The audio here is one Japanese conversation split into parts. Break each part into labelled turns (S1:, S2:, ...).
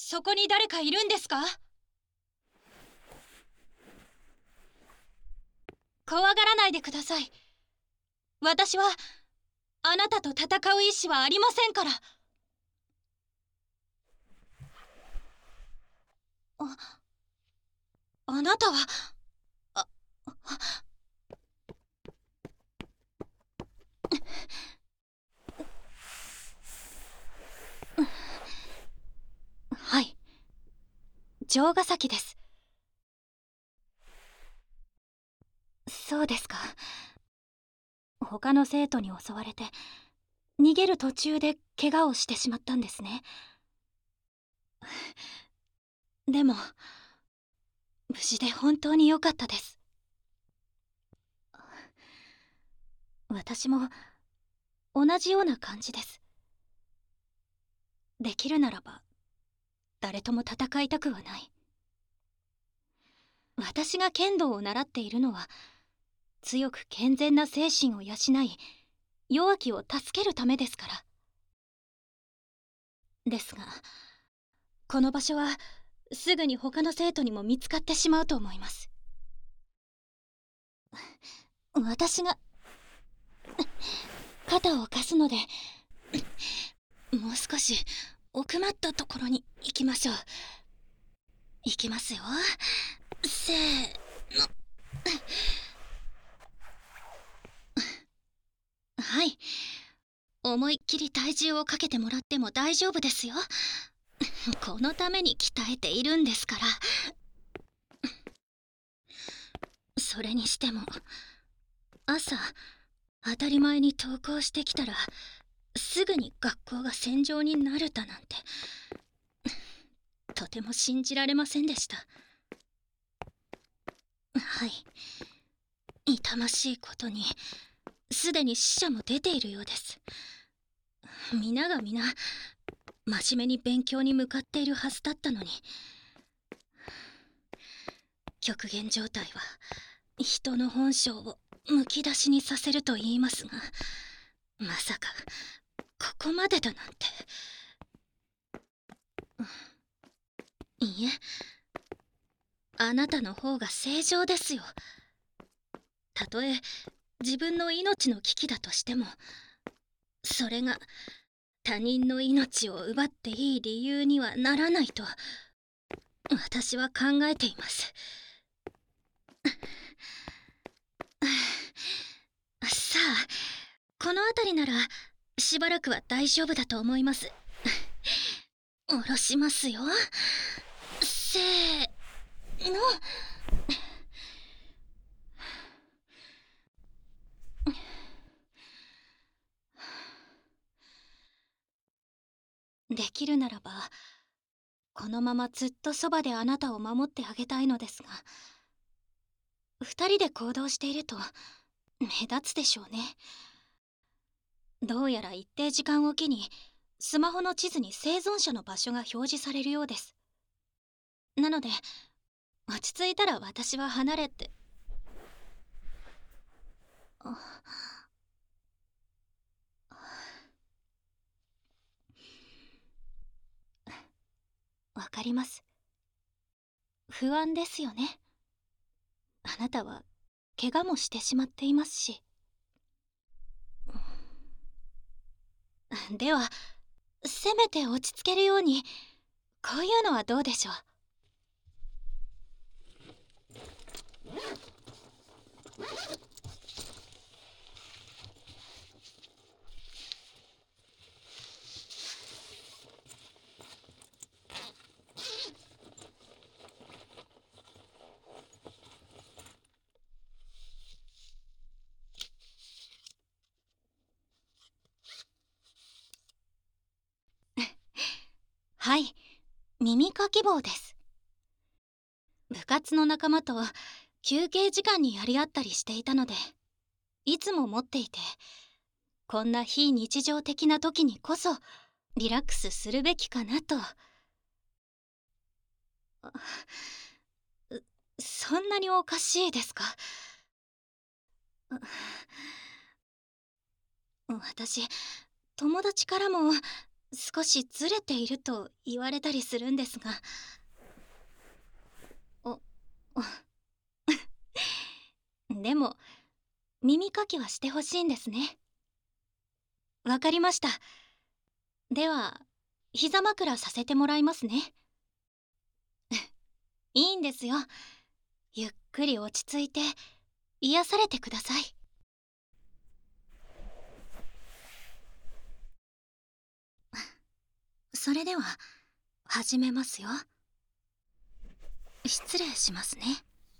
S1: そこに誰かいるんですか？怖がらないでください。私はあなたと戦う意志はありませんから。あなたはあはい、城ヶ崎です。そうですか。他の生徒に襲われて逃げる途中で怪我をしてしまったんですね。でも無事で本当に良かったです。私も同じような感じです。できるならば誰とも戦いたくはない。私が剣道を習っているのは強く健全な精神を養い弱きを助けるためですから。ですがこの場所はすぐに他の生徒にも見つかってしまうと思います。私が肩を貸すのでもう少し奥まったところに行きましょう。行きますよ。せーの。はい、思いっきり体重をかけてもらっても大丈夫ですよ。このために鍛えているんですから。それにしても朝当たり前に登校してきたらすぐに学校が戦場になるだなんてとても信じられませんでした。はい、痛ましいことにすでに死者も出ているようです。皆が皆真面目に勉強に向かっているはずだったのに。極限状態は人の本性をむき出しにさせると言いますが、まさかここまでだなんて。いいえ、あなたの方が正常ですよ。たとえ自分の命の危機だとしてもそれが他人の命を奪っていい理由にはならないと私は考えています。さあ、この辺りならしばらくは大丈夫だと思います。下ろしますよ。せーの。できるならばこのままずっとそばであなたを守ってあげたいのですが、二人で行動していると目立つでしょうね。どうやら一定時間おきにスマホの地図に生存者の場所が表示されるようです。なので落ち着いたら私は離れて。わかります。不安ですよね。あなたは怪我もしてしまっていますし。ではせめて落ち着けるようにこういうのはどうでしょう。はい、耳かき棒です。部活の仲間と休憩時間にやり合ったりしていたのでいつも持っていて、こんな非日常的な時にこそリラックスするべきかなと。そんなにおかしいですか？私友達からも少しずれていると言われたりするんですが、お、でも耳かきはしてほしいんですね。わかりました。では膝枕させてもらいますね。いいんですよ。ゆっくり落ち着いて癒されてください。それでは始めますよ。失礼しますね。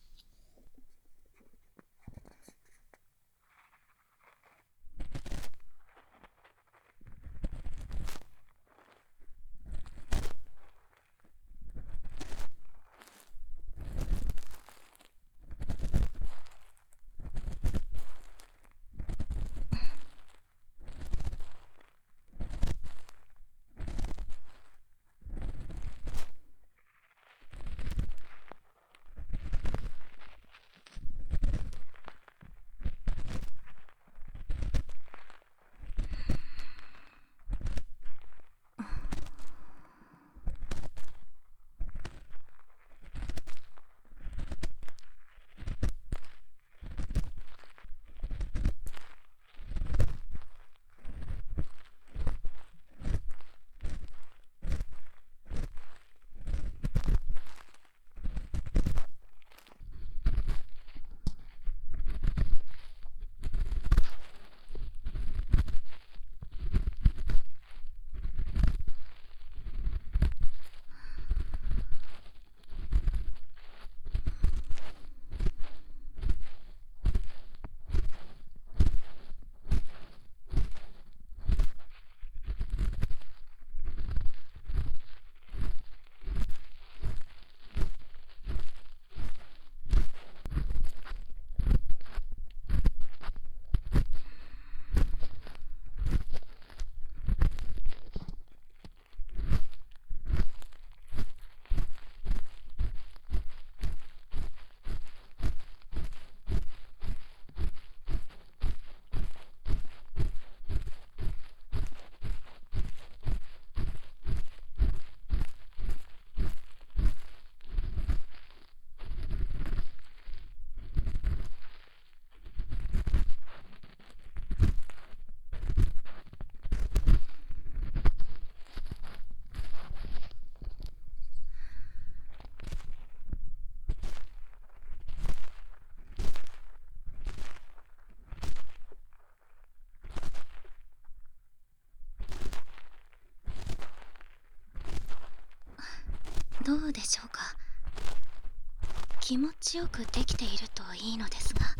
S1: どうでしょうか。気持ちよくできているといいのですが。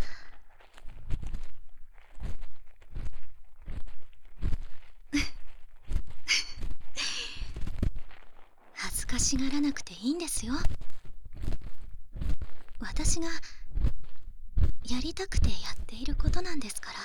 S1: 恥ずかしがらなくていいんですよ。私がやりたくてやっていることなんですから。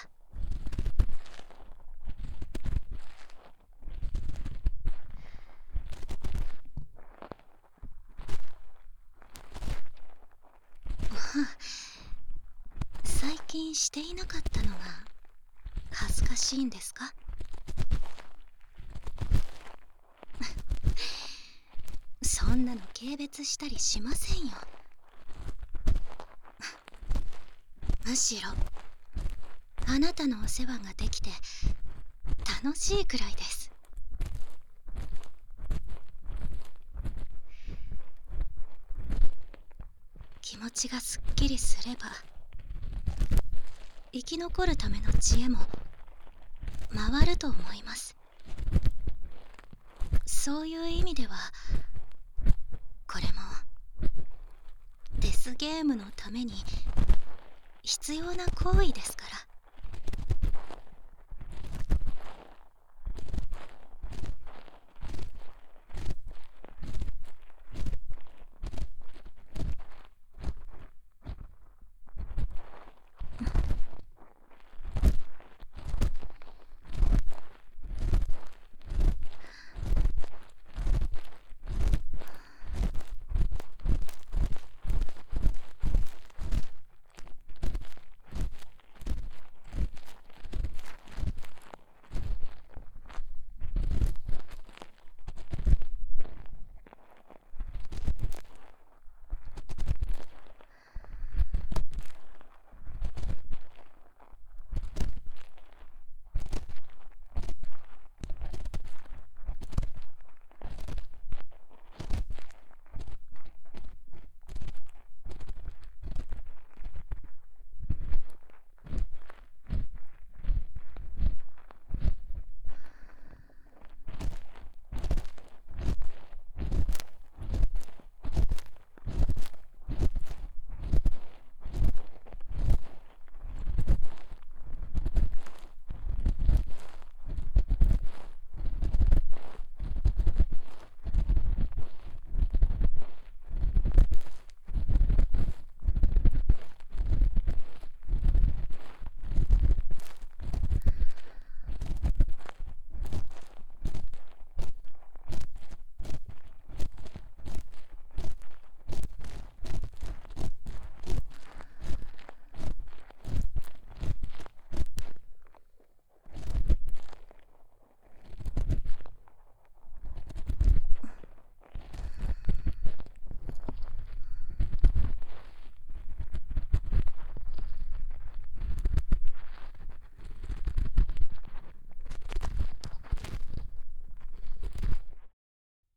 S1: 最近していなかったのが恥ずかしいんですか？そんなの軽蔑したりしませんよ。むしろあなたのお世話ができて楽しいくらいです。気持ちがすっきりすれば生き残るための知恵も回ると思います。そういう意味ではこれもデスゲームのために必要な行為ですから。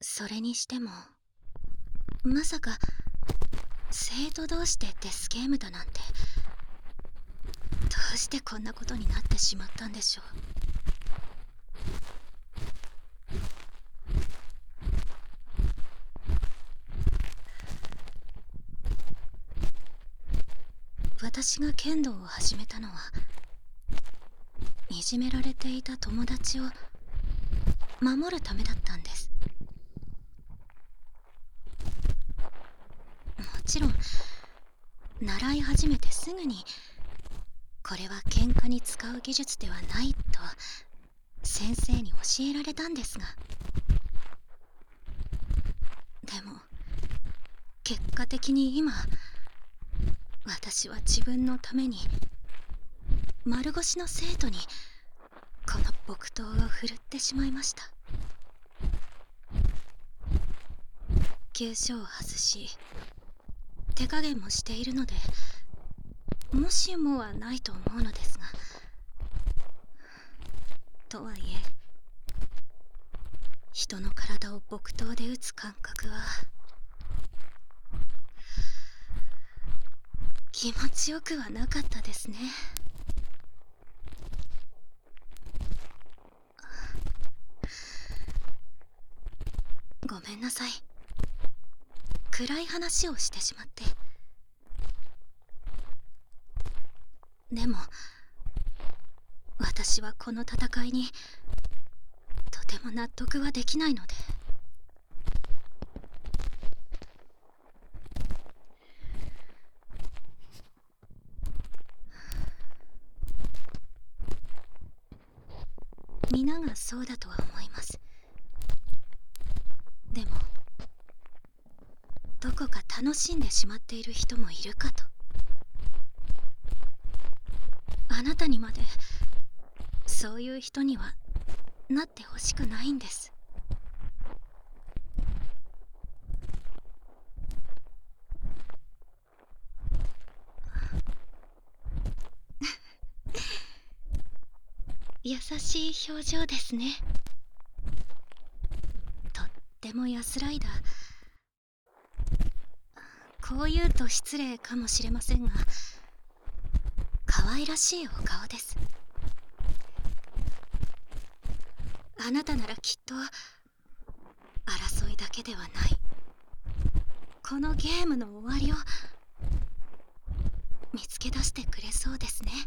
S1: それにしてもまさか生徒同士でデスゲームだなんて、どうしてこんなことになってしまったんでしょう。私が剣道を始めたのはいじめられていた友達を守るためだったんです。もちろん習い始めてすぐにこれは喧嘩に使う技術ではないと先生に教えられたんですが、でも結果的に今私は自分のために丸腰の生徒にこの木刀を振るってしまいました。急所を外し手加減もしているので、もしもはないと思うのですが、とはいえ人の体を木刀で打つ感覚は気持ちよくはなかったですね。ごめんなさい、暗い話をしてしまって。でも私はこの戦いにとても納得はできないので。皆がそうだとは思います。でもどこか楽しんでしまっている人もいるかと。あなたにまでそういう人にはなってほしくないんです。優しい表情ですね。とっても安らいだ、こう言うと失礼かもしれませんが、可愛らしいお顔です。あなたならきっと争いだけではない、このゲームの終わりを見つけ出してくれそうですね。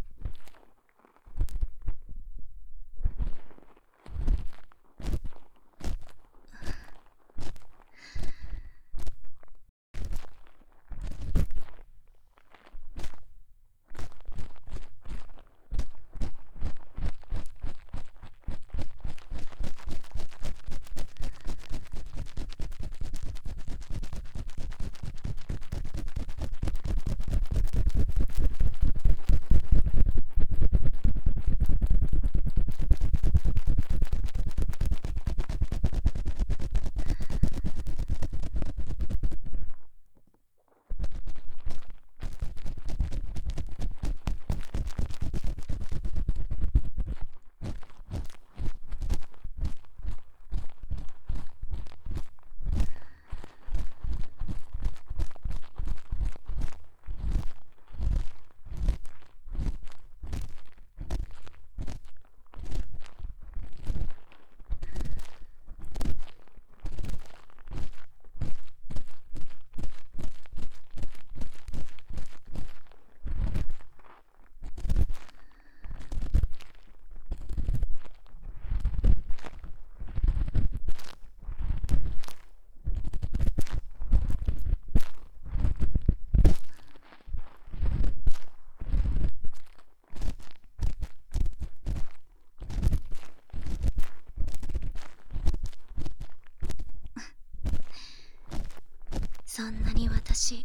S1: そんなに私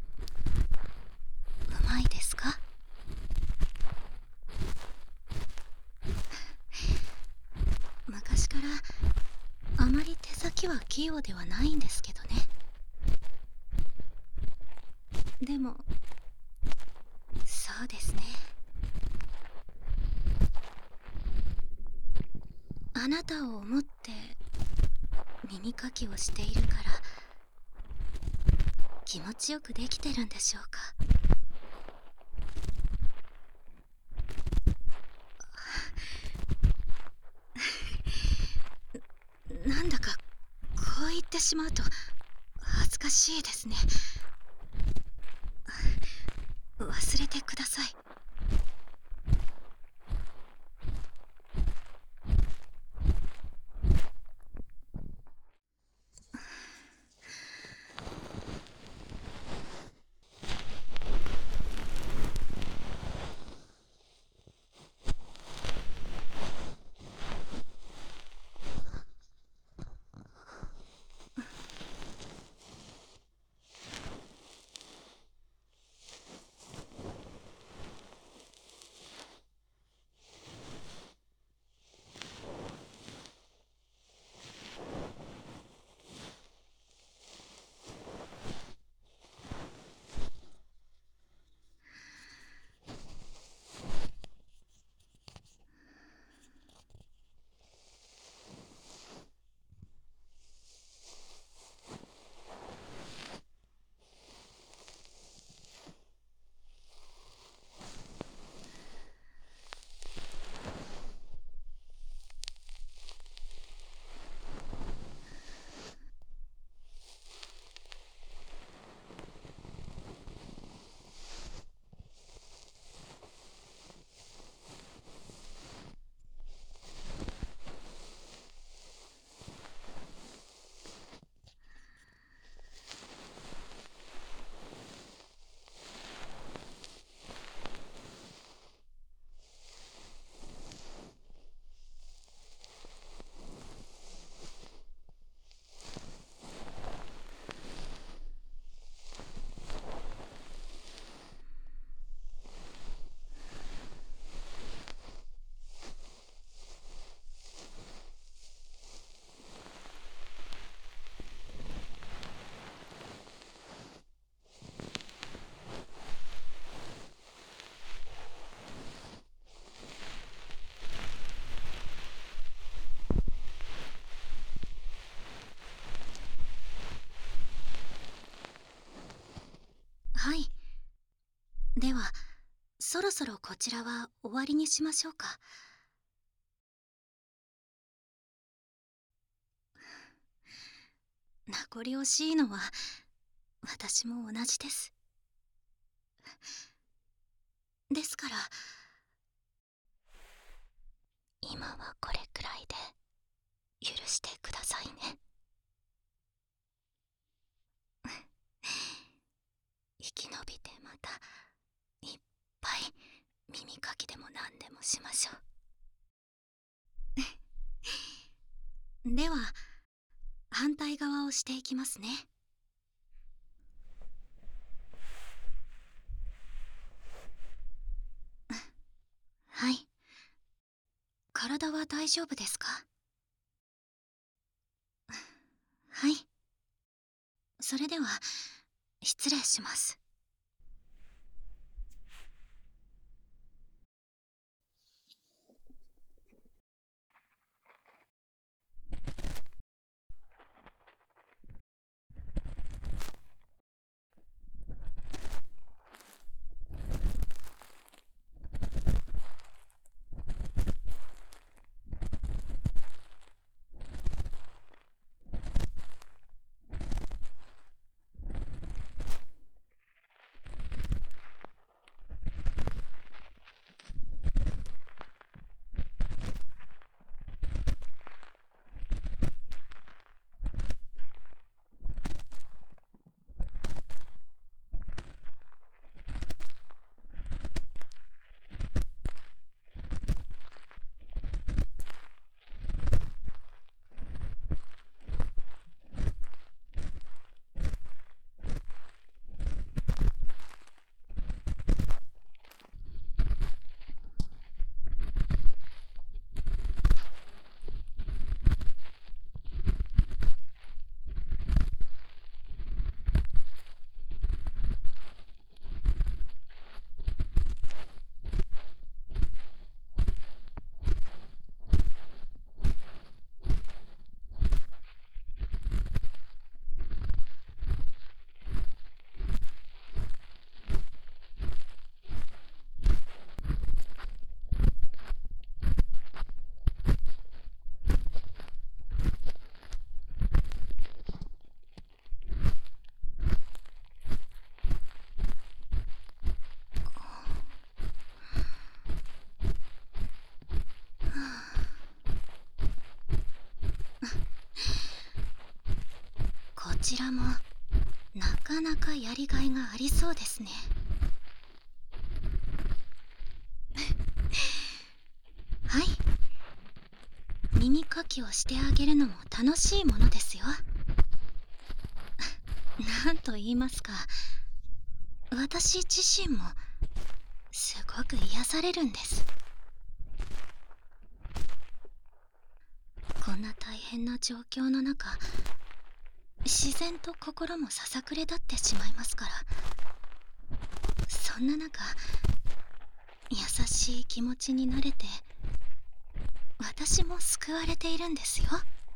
S1: うまいですか？昔からあまり手先は器用ではないんですけどね。でもそうですね、あなたを思って耳かきをしているから気持ちよくできてるんでしょうか。なんだかこう言ってしまうと恥ずかしいですね。忘れてください。はい。ではそろそろこちらは終わりにしましょうか。名残惜しいのは私も同じです。ですから今はこれくらいで許してくださいね。生き延びてまたいっぱい耳かきでも何でもしましょう。では反対側をしていきますね。はい。体は大丈夫ですか？はい。それでは失礼します。 ちらもなかなかやりがいがありそうですね。はい、耳かきをしてあげるのも楽しいものですよ。なんと言いますか、私自身もすごく癒されるんです。こんな大変な状況の中、自然と心もささくれ立ってしまいますから。そんな中、優しい気持ちになれて、私も救われているんですよ。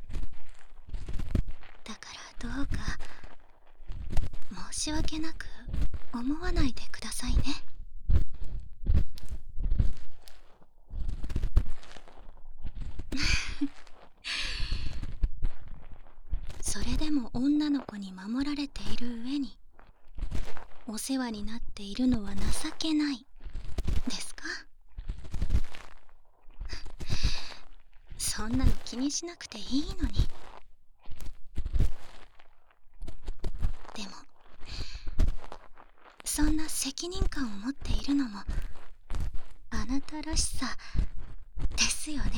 S1: だからどうか申し訳なく思わないでくださいね。それでも女の子に守られている上に、お世話になっているのは情けないですか？そんなの気にしなくていいのに。でもそんな責任感を持っているのもあなたらしさですよね。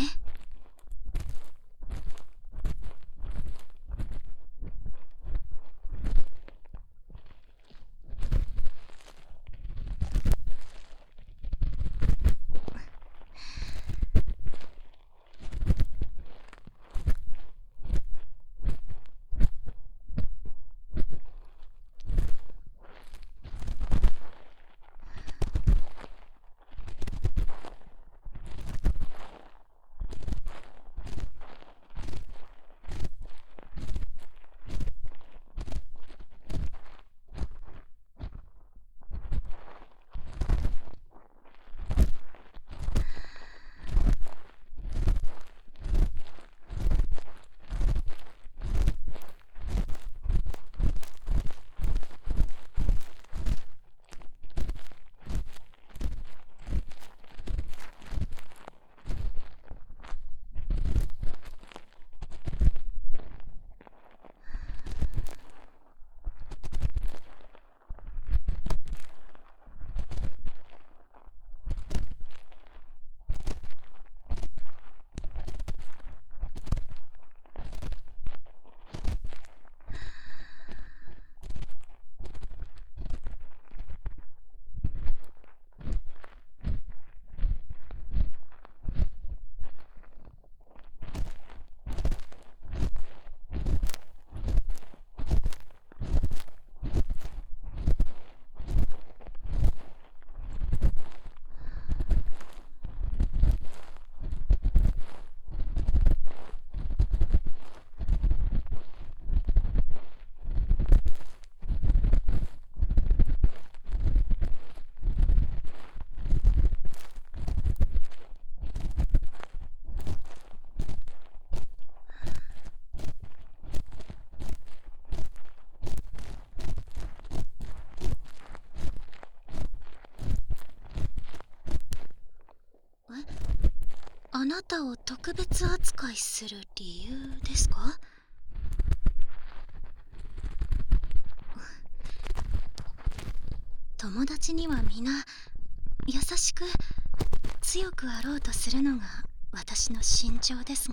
S1: あなたを特別扱いする理由ですか？友達には皆優しく強くあろうとするのが私の心情ですが、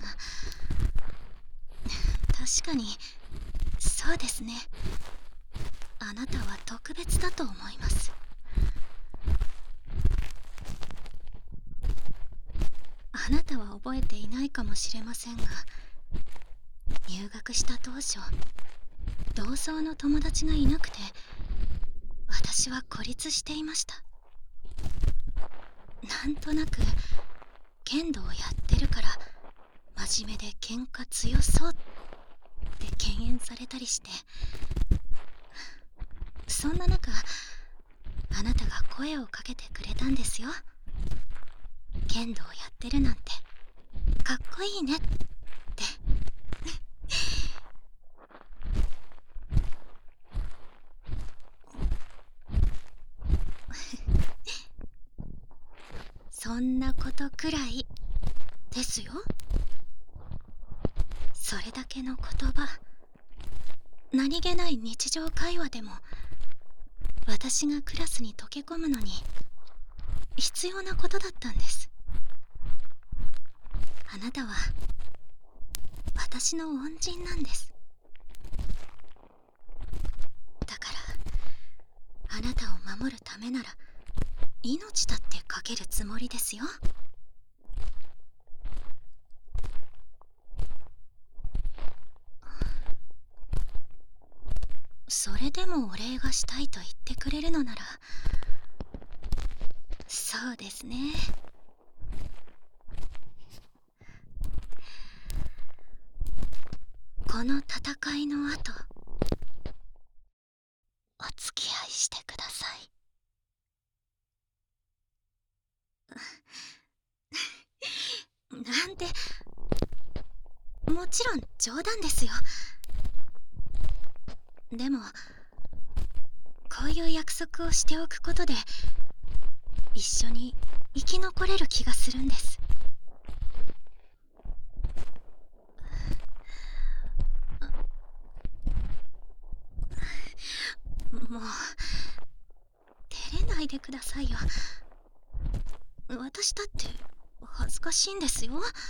S1: 確かにそうですね。あなたは特別だと思います。あなたは覚えていないかもしれませんが、入学した当初、同窓の友達がいなくて、私は孤立していました。なんとなく剣道をやってるから真面目で喧嘩強そうって敬遠されたりして、そんな中あなたが声をかけてくれたんですよ。剣道をやってるなんてかっこいいねって。そんなことくらいですよ。それだけの言葉何気ない日常会話でも私がクラスに溶け込むのに必要なことだったんです。あなたは私の恩人なんです。だからあなたを守るためなら命だってかけるつもりですよ。それでもお礼がしたいと言ってくれるのなら、そうですね。この戦いの後、お付き合いしてください。なんて、もちろん冗談ですよ。でもこういう約束をしておくことで一緒に生き残れる気がするんです。もう照れないでくださいよ。私だって恥ずかしいんですよ。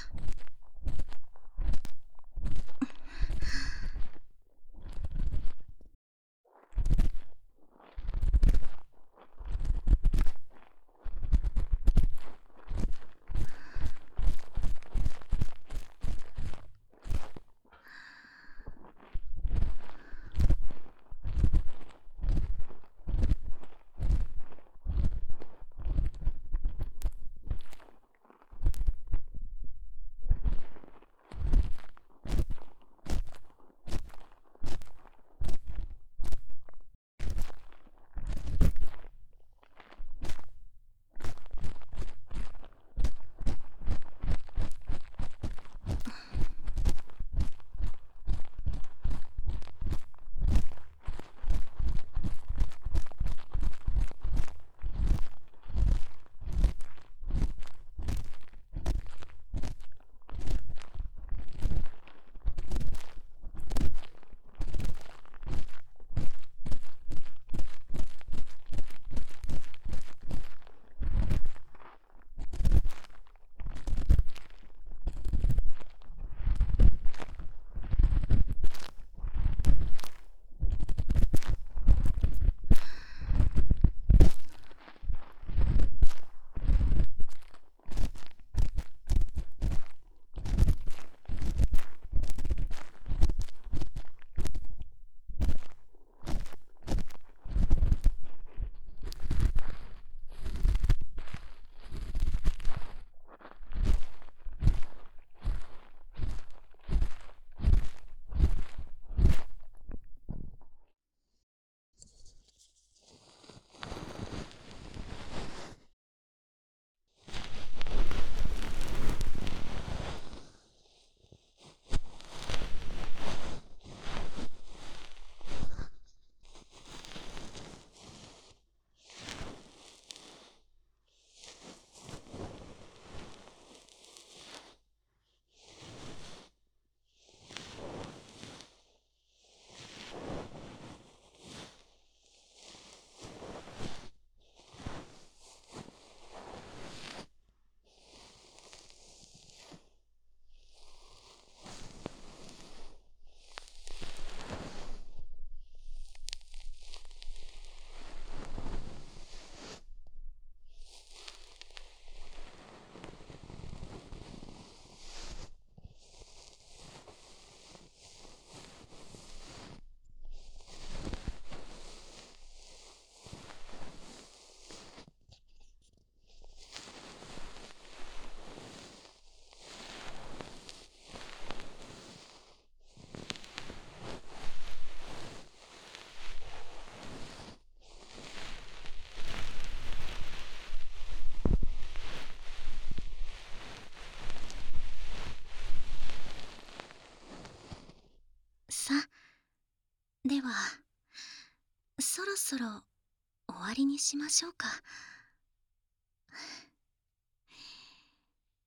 S1: さ、ではそろそろ終わりにしましょうか。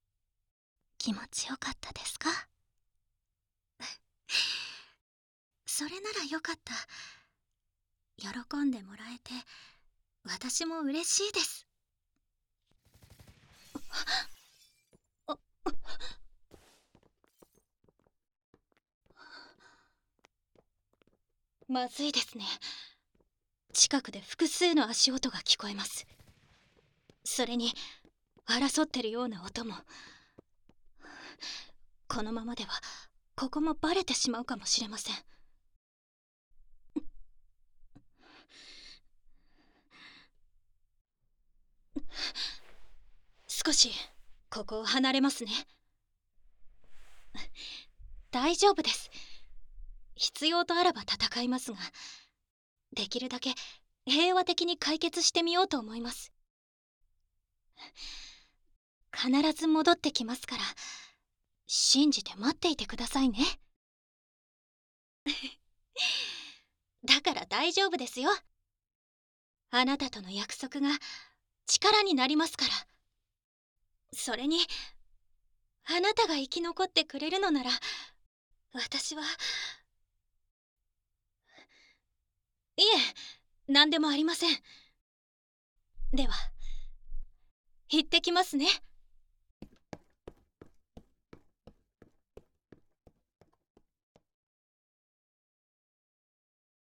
S1: 気持ちよかったですか？ それならよかった。喜んでもらえて私も嬉しいです。あ、まずいですね。近くで複数の足音が聞こえます。それに争ってるような音も。このままではここもバレてしまうかもしれません。少しここを離れますね。大丈夫です。必要とあらば戦いますが、できるだけ平和的に解決してみようと思います。必ず戻ってきますから、信じて待っていてくださいね。だから大丈夫ですよ。あなたとの約束が力になりますから。それにあなたが生き残ってくれるのなら、私は。いえ、何でもありません。では行ってきますね。